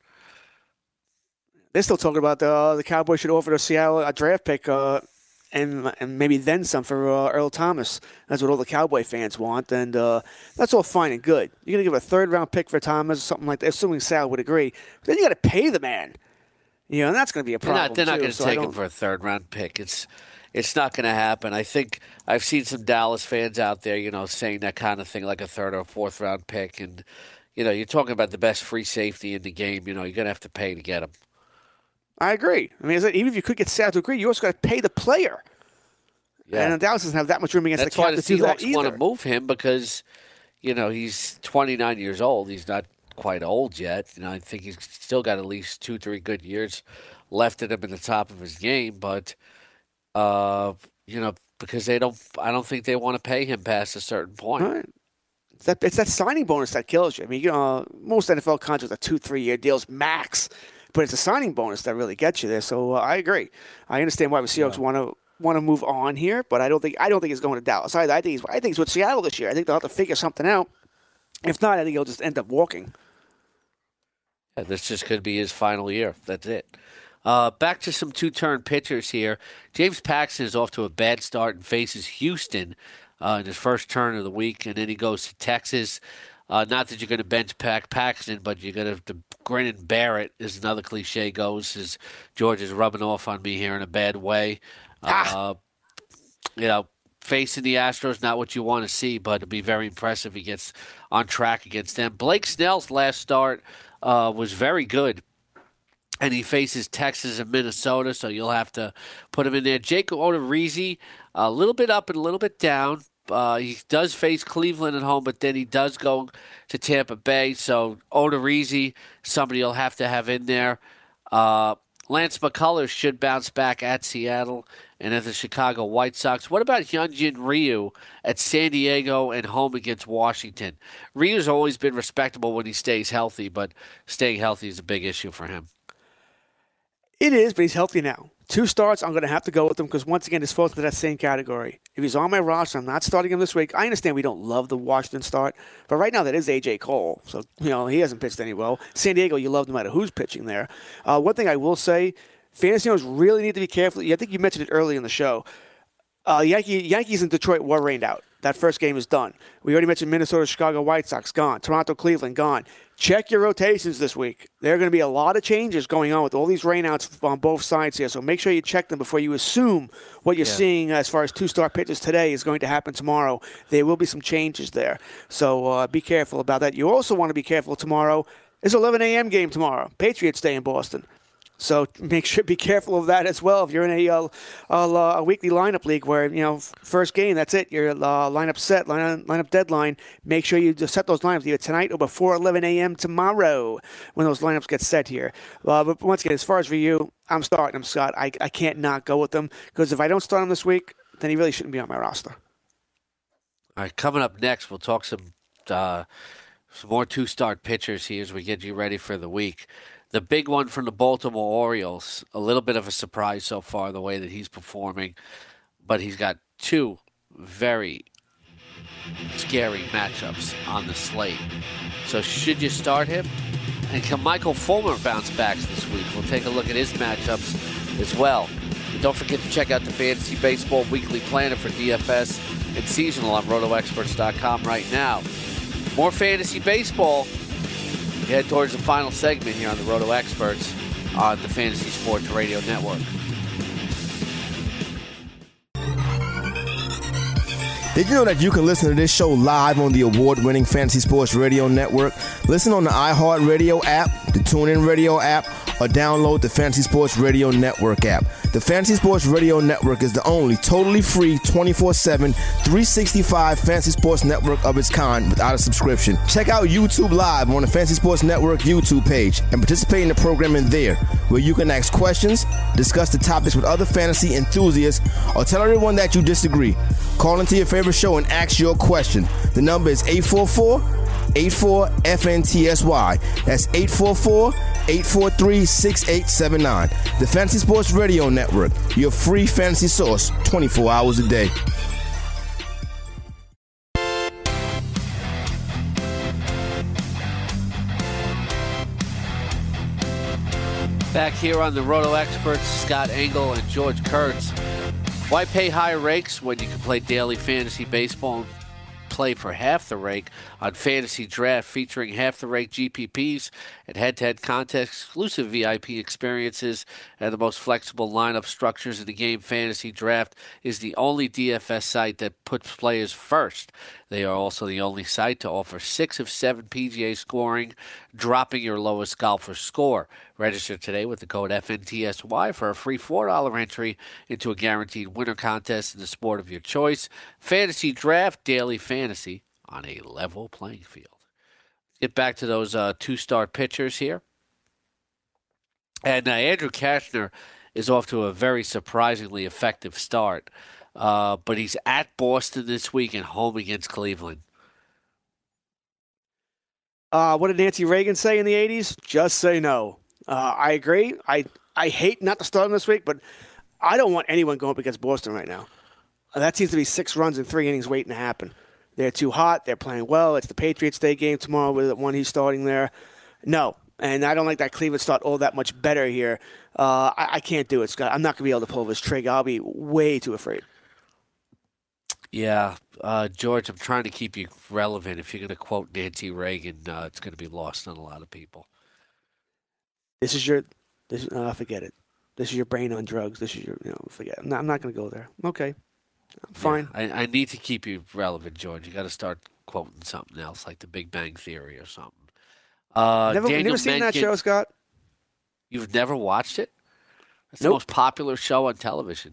They're still talking about the uh, the Cowboys should offer to Seattle a draft pick uh, and and maybe then some for uh, Earl Thomas. That's what all the Cowboy fans want, and uh, that's all fine and good. You're going to give a third-round pick for Thomas or something like that, assuming Sal would agree. But then you got to pay the man. You know, and that's going to be a problem, They're not, they're not too, going to so take him for a third-round pick. It's it's not going to happen. I think I've seen some Dallas fans out there, you know, saying that kind of thing, like a third or fourth-round pick. And, you know, you're talking about the best free safety in the game. You know, you're going to have to pay to get him. I agree. I mean, even if you could get Sal to agree, you also got to pay the player. Yeah. And Dallas doesn't have that much room against That's the cap why to do that the Seahawks either. want to move him because, you know, he's twenty-nine years old. He's not quite old yet. You know, I think he's still got at least two, three good years left in him in the top of his game. But, uh, you know, because they don't, I don't think they want to pay him past a certain point. Right. It's that, it's that signing bonus that kills you. I mean, you know, most N F L contracts are two, three-year deals max, but it's a signing bonus that really gets you there. So uh, I agree. I understand why the Seahawks yeah. want to want to move on here, but I don't think I don't think he's going to Dallas either. I think he's I think he's with Seattle this year. I think they'll have to figure something out. If not, I think he'll just end up walking. Yeah, this just could be his final year. That's it. Uh, back to some two-turn pitchers here. James Paxton is off to a bad start and faces Houston uh, in his first turn of the week, and then he goes to Texas. Uh, not that you're going to bench Pac Paxton, but you're going to have to grin and bear it, as another cliche goes, as George is rubbing off on me here in a bad way. Ah. Uh, you know, facing the Astros, not what you want to see, but it'll be very impressive if he gets on track against them. Blake Snell's last start uh, was very good, and he faces Texas and Minnesota, so you'll have to put him in there. Jacob Odorizzi, a little bit up and a little bit down. Uh, he does face Cleveland at home, but then he does go to Tampa Bay, so Odorizzi, somebody you'll have to have in there. Uh, Lance McCullers should bounce back at Seattle and at the Chicago White Sox. What about Hyunjin Ryu at San Diego and home against Washington? Ryu's always been respectable when he stays healthy, but staying healthy is a big issue for him. It is, but he's healthy now. Two starts, I'm going to have to go with him because, once again, this falls into that same category. If he's on my roster, I'm not starting him this week. I understand we don't love the Washington start, but right now that is A J Cole. So, you know, he hasn't pitched any well. San Diego, you love no matter who's pitching there. Uh, one thing I will say, fantasy owners really need to be careful. I think you mentioned it early in the show. Uh, Yankee, Yankees and Detroit were rained out. That first game is done. We already mentioned Minnesota, Chicago White Sox, gone. Toronto, Cleveland, gone. Check your rotations this week. There are going to be a lot of changes going on with all these rainouts on both sides here, so make sure you check them before you assume what you're yeah. seeing as far as two-star pitches today is going to happen tomorrow. There will be some changes there, so uh, be careful about that. You also want to be careful tomorrow. It's an eleven a.m. game tomorrow. Patriots Day in Boston. So make sure, be careful of that as well. If you're in a, uh, a, a weekly lineup league where, you know, first game, that's it. Your uh, lineup set, line, lineup deadline. Make sure you just set those lineups either tonight or before eleven a.m. tomorrow when those lineups get set here. Uh, but once again, as far as for you, I'm starting him, Scott. I, I can't not go with him because if I don't start him this week, then he really shouldn't be on my roster. All right, coming up next, we'll talk some, uh, some more two-star pitchers here as we get you ready for the week. The big one from the Baltimore Orioles, a little bit of a surprise so far, the way that he's performing. But he's got two very scary matchups on the slate. So should you start him? And can Michael Fulmer bounce back this week? We'll take a look at his matchups as well. And don't forget to check out the Fantasy Baseball Weekly Planner for D F S and Seasonal on roto experts dot com right now. More Fantasy Baseball. We head towards the final segment here on the Roto Experts on the Fantasy Sports Radio Network. Did you know that you can listen to this show live on the award-winning Fantasy Sports Radio Network? Listen on the iHeartRadio app, the TuneIn Radio app, or download the Fantasy Sports Radio Network app. The Fantasy Sports Radio Network is the only totally free twenty-four seven, three sixty-five Fantasy Sports Network of its kind without a subscription. Check out YouTube Live on the Fantasy Sports Network YouTube page and participate in the programming there, where you can ask questions, discuss the topics with other fantasy enthusiasts, or tell everyone that you disagree. Call into your favorite show and ask your question. The number is eight four four, eight four, F N T S Y. That's eight four four, eight four three, six eight seven nine. The Fantasy Sports Radio Network, your free fantasy source twenty-four hours a day. Back here on the Roto Experts, Scott Engel and George Kurtz. Why pay high rakes when you can play daily fantasy baseball and play for half the rake on Fantasy Draft, featuring half the rake G P Ps and head-to-head contests, exclusive V I P experiences, and the most flexible lineup structures in the game. Fantasy Draft is the only D F S site that puts players first. They are also the only site to offer six of seven P G A scoring, dropping your lowest golfer score. Register today with the code F N T S Y for a free four dollars entry into a guaranteed winner contest in the sport of your choice. Fantasy Draft, daily fantasy on a level playing field. Get back to those uh, two-star pitchers here. And uh, Andrew Kashner is off to a very surprisingly effective start. Uh, but he's at Boston this week and home against Cleveland. Uh, what did Nancy Reagan say in the eighties? Just say no. Uh, I agree. I, I hate not to start him this week, but I don't want anyone going up against Boston right now. Uh, that seems to be six runs in three innings waiting to happen. They're too hot. They're playing well. It's the Patriots Day game tomorrow with the one he's starting there. No. And I don't like that Cleveland start all that much better here. Uh, I, I can't do it, Scott. I'm not going to be able to pull this trigger. I'll be way too afraid. Yeah, uh, George, I'm trying to keep you relevant. If you're going to quote Nancy Reagan, uh, it's going to be lost on a lot of people. This is your, this uh, forget it. This is your brain on drugs. This is your, you know, forget it. I'm not, I'm not going to go there. Okay, I'm fine. Yeah, I, I need to keep you relevant, George. You got to start quoting something else, like The Big Bang Theory or something. Uh, never, Daniel never seen Mencken, that show, Scott? You've never watched it? It's Nope. the most popular show on television.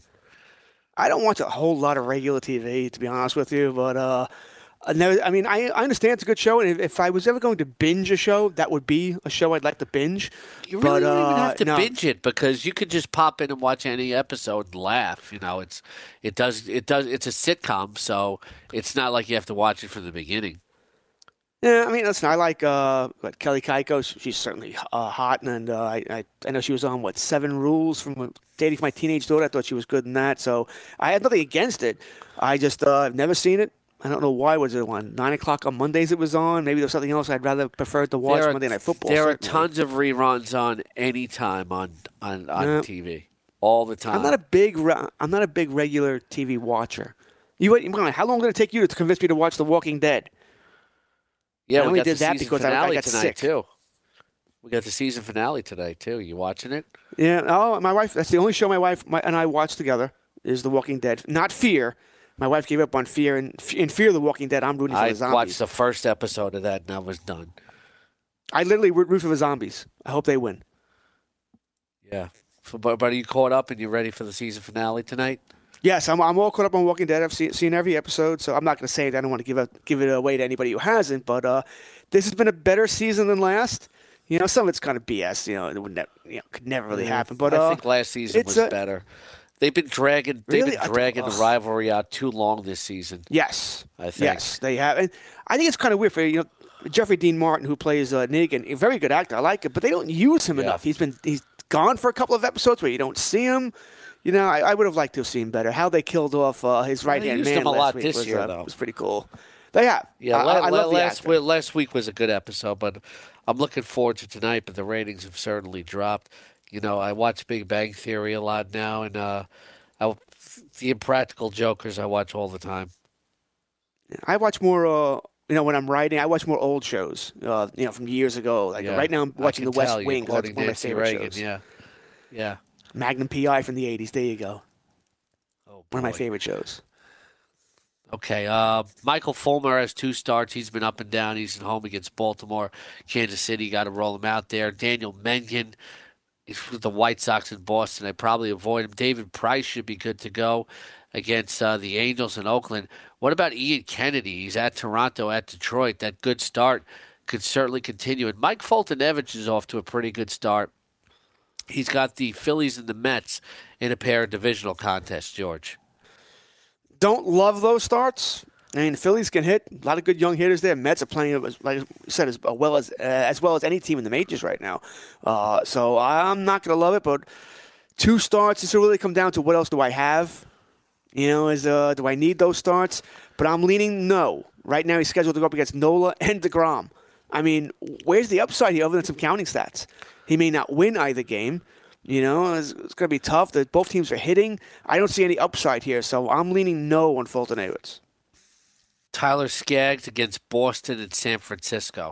I don't watch a whole lot of regular T V, to be honest with you, but uh, I, never, I mean, I, I understand it's a good show, and if, if I was ever going to binge a show, that would be a show I'd like to binge. You really but, don't uh, even have to no. binge it, because you could just pop in and watch any episode and laugh. You know, it's it does it does it's a sitcom, so it's not like you have to watch it from the beginning. Yeah, I mean, listen, I like uh, what, Kelly Keiko. She's certainly uh, hot, and uh, I, I I know she was on, what, Seven Rules from dating my teenage daughter. I thought she was good in that, so I had nothing against it. I just, uh, I've never seen it. I don't know why. Was it on nine o'clock on Mondays it was on? Maybe there's something else I'd rather prefer to watch There are- Monday Night Football. There are certainly. tons of reruns on any time on on, on Yeah. T V all the time. I'm not a big re- I'm not a big regular T V watcher. You, what- how long did it take you to convince me to watch The Walking Dead? yeah, I we only got did the that season because I- I finale got tonight sick. too. We got the season finale today too. You watching it? Yeah. Oh, my wife. That's the only show my wife my, and I watch together is The Walking Dead. Not Fear. My wife gave up on Fear, and in Fear the Walking Dead, I'm rooting for I the zombies. watched the first episode of that, and I was done. I literally root root for the zombies. I hope they win. Yeah, so, but but are you caught up and you ready for the season finale tonight? Yes, I'm. I'm all caught up on Walking Dead. I've seen, seen every episode, so I'm not going to say it. I don't want to give it give it away to anybody who hasn't. But uh, this has been a better season than last. You know, some of it's kind of B S. You know, it would never, you know, could never really happen. But I uh, think last season it's was a- better. They've been dragging. They've Really? been I- dragging the ugh. rivalry out too long this season. yes, I think. yes, they have. And I think it's kind of weird for you know Jeffrey Dean Martin, who plays uh, Negan, a very good actor. I like it, but they don't use him Yeah. enough. He's been he's gone for a couple of episodes where you don't see him. You know, I, I would have liked to have seen better. How they killed off uh, his right hand used man him a last lot week this was, year, uh, though. was pretty cool. They have. Yeah, I, la- I la- love the last actor. week, last week was a good episode, but I'm looking forward to tonight. But the ratings have certainly dropped. You know, I watch Big Bang Theory a lot now, and uh, I, the Impractical Jokers I watch all the time. I watch more. Uh, you know, when I'm writing, I watch more old shows. Uh, you know, from years ago. Like Yeah, right now, I'm I watching can The West tell you're Wing. 'Cause That's quoting one of my Nancy favorite Reagan, shows. Yeah, yeah. Magnum P I from the eighties. There you go. Oh, One of my boy. favorite shows. Okay, uh, Michael Fulmer has two starts. He's been up and down. He's at home against Baltimore. Kansas City, got to roll him out there. Daniel Mengen is with the White Sox in Boston. I probably avoid him. David Price should be good to go against uh, the Angels in Oakland. What about Ian Kennedy? He's at Toronto, at Detroit. That good start could certainly continue. And Mike Fulton-Evans is off to a pretty good start. He's got the Phillies and the Mets in a pair of divisional contests, George. Don't love those starts. I mean, the Phillies can hit. A lot of good young hitters there. Mets are playing, as- like you said, as well as uh, as well as any team in the majors right now. Uh, so I'm not going to love it, but two starts. It's really come down to what else do I have? You know, is uh, do I need those starts? But I'm leaning no. Right now, he's scheduled to go up against Nola and DeGrom. I mean, where's the upside here other than some counting stats? He may not win either game. You know, it's, it's going to be tough. The, both teams are hitting. I don't see any upside here, so I'm leaning no on Fulton Evans. Tyler Skaggs against Boston and San Francisco.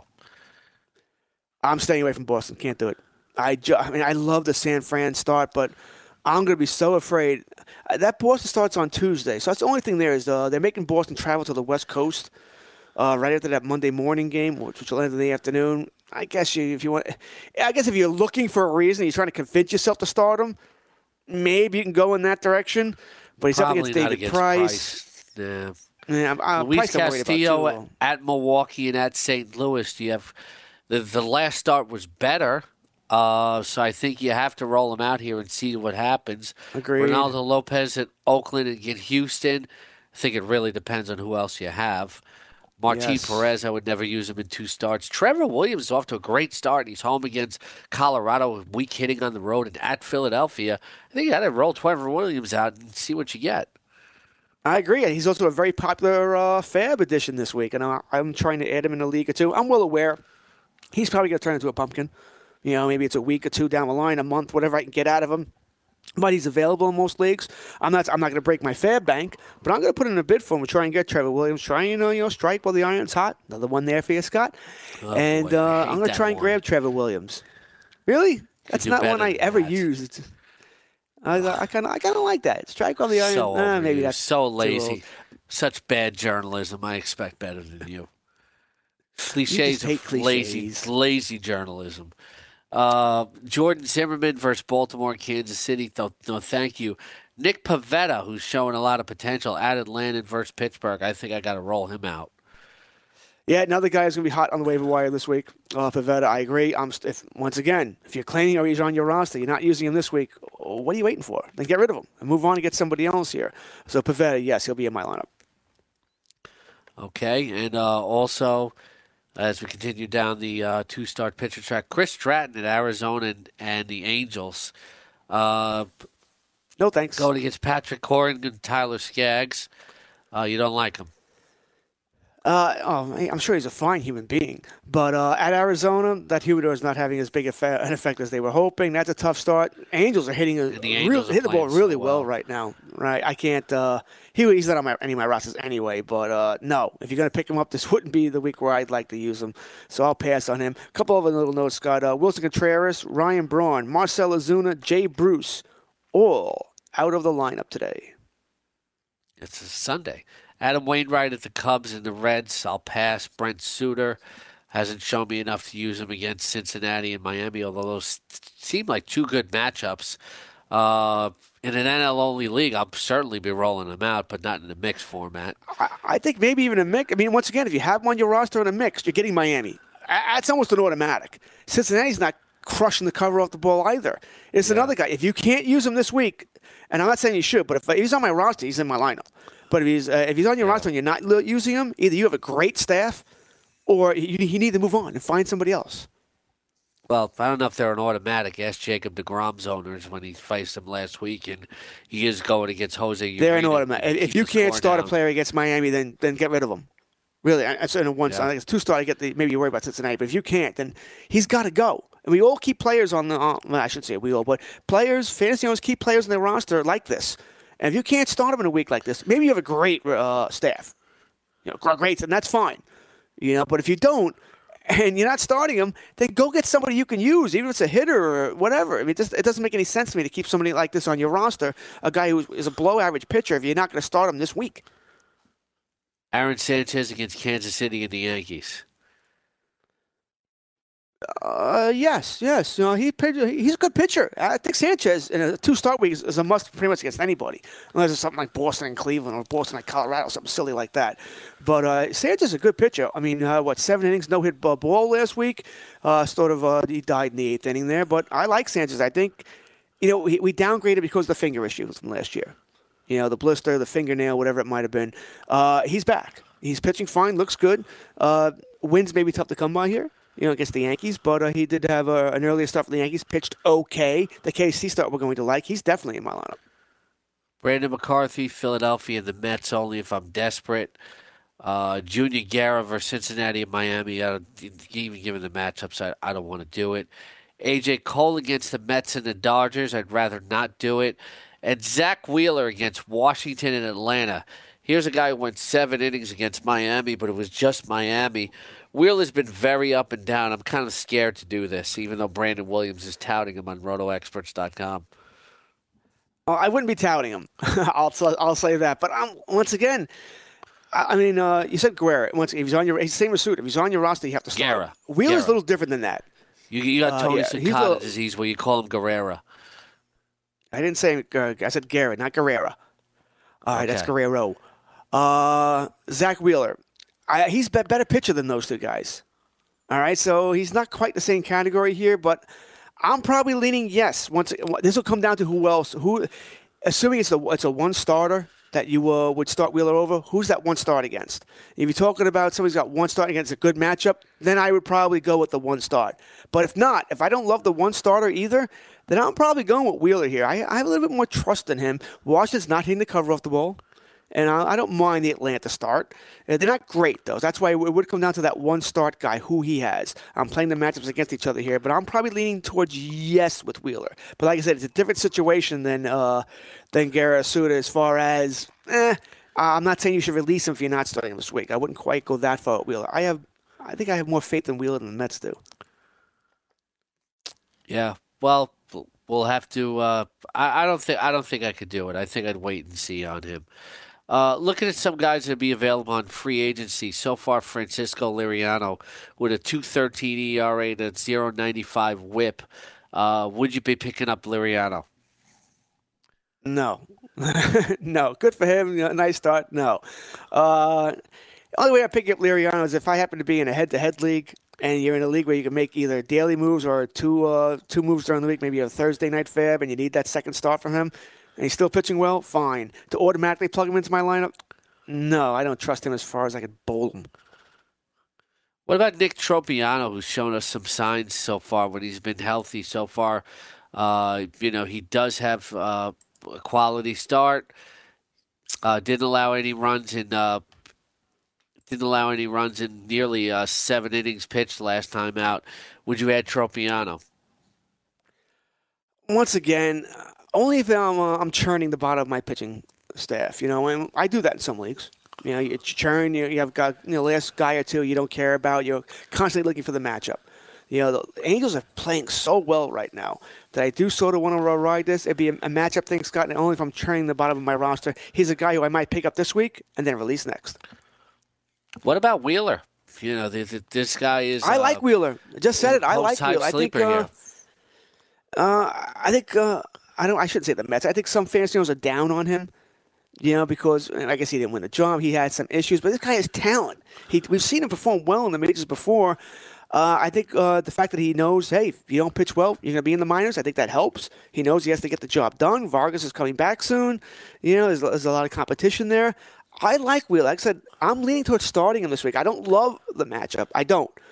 I'm staying away from Boston. Can't do it. I, ju- I mean, I love the San Fran start, but I'm going to be so afraid. Uh, That Boston starts on Tuesday, so that's the only thing there is uh, they're making Boston travel to the West Coast uh, right after that Monday morning game, which, which will end in the afternoon. I guess you, if you want, I guess if you're looking for a reason, you're trying to convince yourself to start him, maybe you can go in that direction. But he's Probably up against not David against Price. Price. Yeah. Yeah, I'm- I'm- Luis Price I'm worried about, too, Castillo though. at Milwaukee and at Saint Louis. Do you have the the last start was better, uh, so I think you have to roll him out here and see what happens. Agreed. Ronaldo Lopez at Oakland and get Houston. I think it really depends on who else you have. Martin Yes. Perez, I would never use him in two starts. Trevor Williams is off to a great start. He's home against Colorado, weak hitting on the road, and at Philadelphia. I think you got to roll Trevor Williams out and see what you get. I agree. He's also a very popular uh, Fab edition this week, and I- I'm trying to add him in a league or two. I'm well aware he's probably going to turn into a pumpkin. You know, maybe it's a week or two down the line, a month, whatever I can get out of him. But he's available in most leagues. I'm not. I'm not going to break my Fab bank, but I'm going to put in a bid for him to try and get Trevor Williams. Try and you know, you know, strike while the iron's hot. Another one there for you, Scott. Oh, and boy, I uh, hate I'm going to that try and one. grab Trevor Williams. Really? That's do not better one I than ever that. use. It's, I I kind of I kind of like that. Strike while the iron. So uh, maybe overused, that's so too lazy. old. Such bad journalism. I expect better than you. Cliches hate of lazy, cliches. lazy journalism. Uh, Jordan Zimmerman versus Baltimore, Kansas City. No, no, thank you. Nick Pivetta, who's showing a lot of potential, at Atlanta versus Pittsburgh. I think I got to roll him out. Yeah, another guy is going to be hot on the waiver wire this week. Uh, Pivetta, I agree. I'm st- if, once again, if you're claiming or he's on your roster, you're not using him this week, what are you waiting for? Then get rid of him and move on and get somebody else here. So Pivetta, yes, he'll be in my lineup. Okay, and uh, also, as we continue down the uh, two-start pitcher track, Chris Stratton at Arizona and, and the Angels. Uh, No thanks. going against Patrick Corin and Tyler Skaggs. Uh, you don't like him. Uh, oh, I'm sure he's a fine human being. But uh, at Arizona, that humidor is not having as big a an effect as they were hoping. That's a tough start. Angels are hitting a, And the real, Angels are hit the ball playing so really well. well. right now. Right? I can't. Uh, he he's not on my, any of my rosters anyway. But uh, no, if you're going to pick him up, this wouldn't be the week where I'd like to use him. So I'll pass on him. A couple other little notes, Scott. Uh, Wilson Contreras, Ryan Braun, Marcell Ozuna, Jay Bruce, all out of the lineup today. It's a Sunday. Adam Wainwright at the Cubs and the Reds. I'll pass. Brent Suter hasn't shown me enough to use him against Cincinnati and Miami, although those seem like two good matchups. Uh, in an N L-only league, I'll certainly be rolling them out, but not in a mixed format. I, I think maybe even a mix. I mean, once again, if you have him on your roster in a mix, you're getting Miami. That's almost an automatic. Cincinnati's not crushing the cover off the ball either. It's Yeah. another guy. If you can't use him this week, and I'm not saying you should, but if he's on my roster, he's in my lineup. But if he's uh, if he's on your Yeah. roster and you're not li- using him, either you have a great staff, or you, you need to move on and find somebody else. Well, I don't know if they're an automatic. Ask Jacob deGrom's owners when he faced them last week, and he is going against Jose Urena. They're an automatic. If you can't start down. a player against Miami, then then get rid of him. Really, I said in one Yeah. side, I think it's two star. I get the maybe you worry about Cincinnati, but if you can't, then he's got to go. And we all keep players on the. Uh, well, I shouldn't say we all, but players, fantasy owners keep players on their roster like this. And if you can't start them in a week like this, maybe you have a great uh, staff, you know, great, and that's fine. You know, but if you don't, and you're not starting them, then go get somebody you can use, even if it's a hitter or whatever. I mean, it, just, it doesn't make any sense to me to keep somebody like this on your roster, a guy who is a below average pitcher, if you're not going to start him this week. Aaron Sanchez against Kansas City and the Yankees. Uh, yes, yes. You know, he he's a good pitcher. I think Sanchez in a two-start week is, is a must pretty much against anybody, unless it's something like Boston and Cleveland or Boston and Colorado, something silly like that. But uh, Sanchez is a good pitcher. I mean, uh, what, seven innings, no-hit uh, ball last week? Uh, sort of, uh, he died in the eighth inning there. But I like Sanchez. I think, you know, we, we downgraded because of the finger issue from last year. You know, the blister, the fingernail, whatever it might have been. Uh, he's back. He's pitching fine, looks good. Uh, wins may be tough to come by here, you know, against the Yankees, but uh, he did have uh, an earlier start for the Yankees, pitched okay. The K C start we're going to like. He's definitely in my lineup. Brandon McCarthy, Philadelphia, and the Mets only if I'm desperate. Uh, Junior Guerra versus Cincinnati and Miami. I don't, even given the matchups, I, I don't want to do it. A J Cole against the Mets and the Dodgers. I'd rather not do it. And Zach Wheeler against Washington and Atlanta. Here's a guy who went seven innings against Miami, but it was just Miami. Wheeler's been very up and down. I'm kind of scared to do this, even though Brandon Williams is touting him on roto experts dot com. Oh, I wouldn't be touting him. I'll I'll say that. But um, once again, I, I mean, uh, you said Guerra. Once if he's on your, he's the same as Suit. If he's on your roster, you have to start. Guerra. Wheeler's Guerra. a little different than that. You, you got Tony uh, yeah, he's Sakata a- disease where you call him Guerrera. I didn't say uh, I said Guerra, not Guerrera. All right, that's Okay. Guerrero. Uh, Zach Wheeler. I, he's a better pitcher than those two guys. All right, so he's not quite the same category here, but I'm probably leaning yes. Once this will come down to who else. Who, assuming it's a it's a one starter that you uh, would start Wheeler over. Who's that one start against? If you're talking about somebody's got one start against a good matchup, then I would probably go with the one start. But if not, if I don't love the one starter either, then I'm probably going with Wheeler here. I, I have a little bit more trust in him. Washington's not hitting the cover off the ball. And I, I don't mind the Atlanta start. Uh, They're not great, though. That's why it would come down to that one start guy, who he has. I'm playing the matchups against each other here, but I'm probably leaning towards yes with Wheeler. But like I said, it's a different situation than uh, than Guerra Suda as far as, eh, I'm not saying you should release him if you're not starting him this week. I wouldn't quite go that far with Wheeler. I have, I think I have more faith in Wheeler than the Mets do. Yeah. Well, we'll have to. Uh, I, I don't think. I don't think I could do it. I think I'd wait and see on him. Uh, looking at some guys that be available on free agency so far, Francisco Liriano with a two thirteen E R A and a zero ninety-five WHIP. Uh, would you be picking up Liriano? No. No. Good for him. You know, nice start. No. Uh, the only way I pick up Liriano is if I happen to be in a head-to-head league and you're in a league where you can make either daily moves or two uh, two moves during the week, maybe a Thursday night fab, and you need that second start from him, and he's still pitching well, fine. To automatically plug him into my lineup, no, I don't trust him as far as I could bowl him. What about Nick Tropiano, who's shown us some signs so far when he's been healthy so far? Uh, you know, he does have uh, a quality start. Uh, didn't allow any runs in. Uh, didn't allow any runs in nearly uh, seven innings pitched last time out. Would you add Tropiano? Once again, only if I'm uh, I'm churning the bottom of my pitching staff. You know, and I do that in some leagues. You know, you churn. You, you have got you know last guy or two you don't care about. You're constantly looking for the matchup. You know, the Angels are playing so well right now that I do sort of want to ride this. It'd be a, a matchup thing, Scott, and only if I'm churning the bottom of my roster. He's a guy who I might pick up this week and then release next. What about Wheeler? You know, this, this guy is. I uh, like Wheeler. I just said it. I like post-hype Wheeler. I think. sleeper Uh, here. uh, I think. Uh, I don't. I shouldn't say the Mets. I think some fantasy owners are down on him. You know, because I guess he didn't win the job. He had some issues, but this guy has talent. He, we've seen him perform well in the majors before. Uh, I think uh, the fact that he knows, hey, if you don't pitch well, you're going to be in the minors. I think that helps. He knows he has to get the job done. Vargas is coming back soon. You know, there's, there's a lot of competition there. I like Wheeler. Like I said, I'm leaning towards starting him this week. I don't love the matchup. I don't.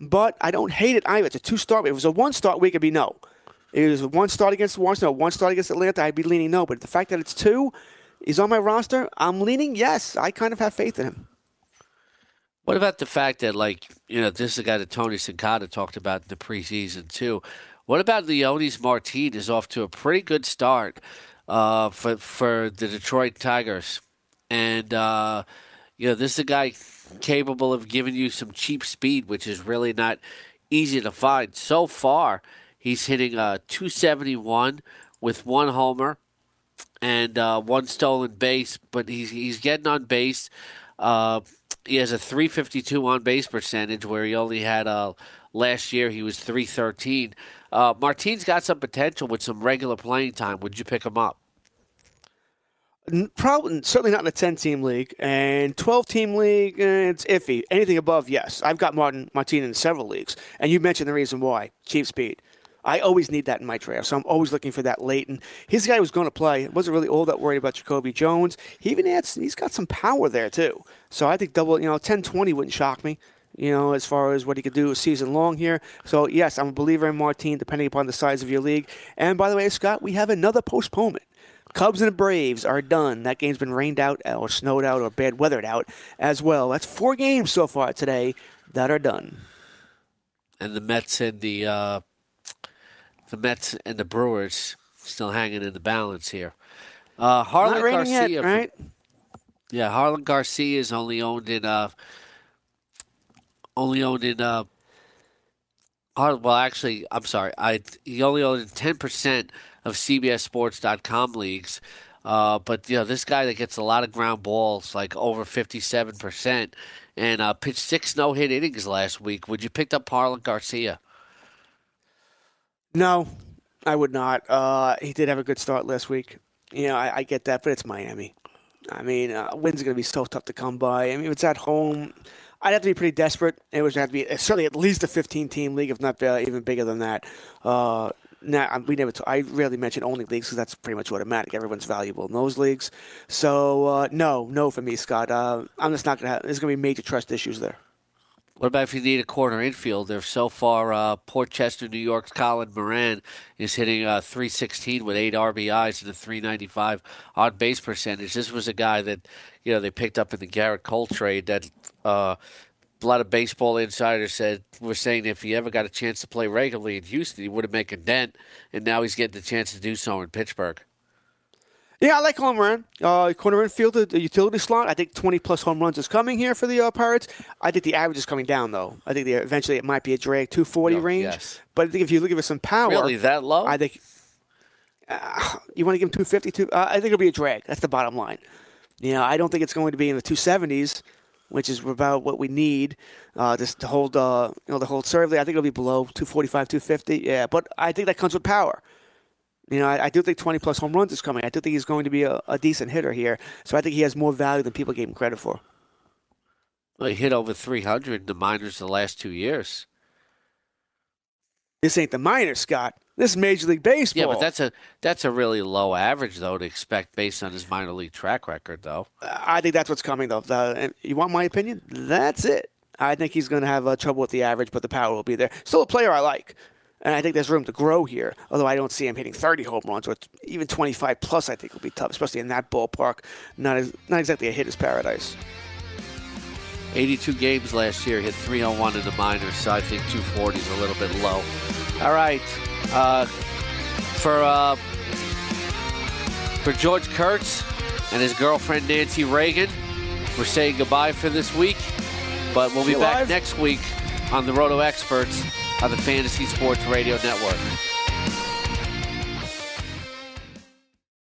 but I don't hate it either. It's a two-start. If it was a one-start week, it'd be no. If it was a one start against Washington, or one start against Atlanta, I'd be leaning no. But the fact that it's two, he's on my roster, I'm leaning yes. I kind of have faith in him. What about the fact that, like, you know, this is a guy that Tony Sincata talked about in the preseason, too. What about Leonis Martin is off to a pretty good start uh, for, for the Detroit Tigers. And, uh, you know, this is a guy capable of giving you some cheap speed, which is really not easy to find. So far, he's hitting uh, two seventy-one with one homer and uh, one stolen base, but he's he's getting on base. Uh, he has a three fifty-two on base percentage, where he only had uh, last year he was three thirteen. Uh, Martin's got some potential with some regular playing time. Would you pick him up? Probably, certainly not in a ten-team league. And twelve-team league, eh, it's iffy. Anything above, yes. I've got Martin Martin in several leagues, and you mentioned the reason why: cheap speed. I always need that in my draft, so I'm always looking for that late. And he's the guy who was going to play. Wasn't really all that worried about Jacoby Jones. He even adds, he's got some power there, too. So I think double, you know, ten twenty wouldn't shock me, you know, as far as what he could do a season long here. So, yes, I'm a believer in Martin, depending upon the size of your league. And, by the way, Scott, we have another postponement. Cubs and the Braves are done. That game's been rained out or snowed out or bad weathered out as well. That's four games so far today that are done. And the Mets and the uh, the Mets and the Brewers still hanging in the balance here. Uh, Harlan Not raining Garcia, yet, right? Yeah, Harlan Garcia is only owned in uh, only owned in uh, well, actually, I'm sorry, I he only owned in ten percent of C B S Sports dot com leagues. Uh, but, you know, this guy that gets a lot of ground balls, like over fifty-seven percent, and uh, pitched six no-hit innings last week. Would you pick up Harlan Garcia? No, I would not. Uh, he did have a good start last week. You know, I, I get that, but it's Miami. I mean, uh, wins are going to be so tough to come by. I mean, if it's at home, I'd have to be pretty desperate. It would have to be certainly at least a fifteen-team league, if not uh, even bigger than that. Uh, now, we never. T- I rarely mention only leagues because that's pretty much automatic. Everyone's valuable in those leagues. So, uh, no, no for me, Scott. Uh, I'm just not going to have – there's going to be major trust issues there. What about if you need a corner infielder? So far, uh, Port Chester, New York's Colin Moran is hitting uh, three sixteen with eight R B Is and a three ninety-five on base percentage. This was a guy that, you know, they picked up in the Garrett Cole trade that uh, a lot of baseball insiders said were saying if he ever got a chance to play regularly in Houston, he would have made a dent, and now he's getting the chance to do so in Pittsburgh. Yeah, I like Colin Moran. Uh, corner infielder, the utility slot. I think twenty-plus home runs is coming here for the uh, Pirates. I think the average is coming down, though. I think the, eventually it might be a drag, two forty Oh, range. yes. But I think if you look at some power. Really, that low? I think uh, you want to give him two fifty, two, uh, I think it'll be a drag. That's the bottom line. You know, I don't think it's going to be in the two seventies, which is about what we need uh, just to hold, uh, you know, the hold serve there. I think it'll be below two forty-five, two fifty. Yeah, but I think that comes with power. You know, I, I do think twenty-plus home runs is coming. I do think he's going to be a, a decent hitter here. So I think he has more value than people gave him credit for. Well, he hit over three hundred in the minors the last two years. This ain't the minors, Scott. This is Major League Baseball. Yeah, but that's a that's a really low average, though, to expect based on his minor league track record, though. I think that's what's coming, though. The, and you want my opinion? That's it. I think he's going to have uh, trouble with the average, but the power will be there. Still a player I like. And I think there's room to grow here, although I don't see him hitting thirty home runs, or even twenty-five plus I think will be tough, especially in that ballpark. Not as, not exactly a hitter's paradise. eighty-two games last year, hit three oh one in the minors, so I think two forty is a little bit low. All right. Uh, for, uh, for George Kurtz and his girlfriend Nancy Reagan, we're saying goodbye for this week, but we'll be back next week on the Roto Experts on the Fantasy Sports Radio Network.